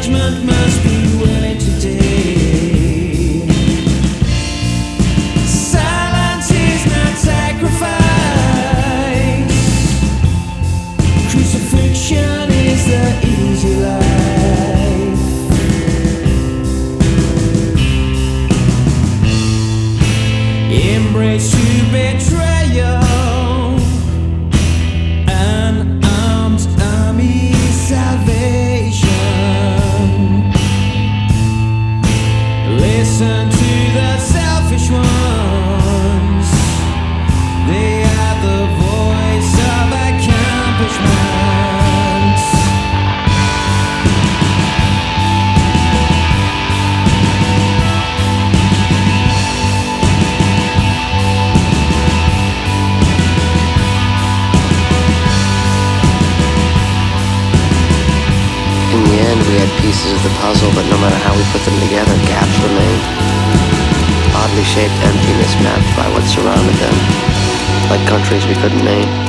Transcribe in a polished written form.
judgment must be willing today. Silence is not sacrifice. Crucifixion is the easy life. Embrace to betrayal. Listen to the selfish ones. They are the voice of accomplishment. In the end, we had pieces of the puzzle, but no matter how we put them together, gaps remained. Oddly shaped emptiness mapped by what surrounded them, like countries we couldn't name.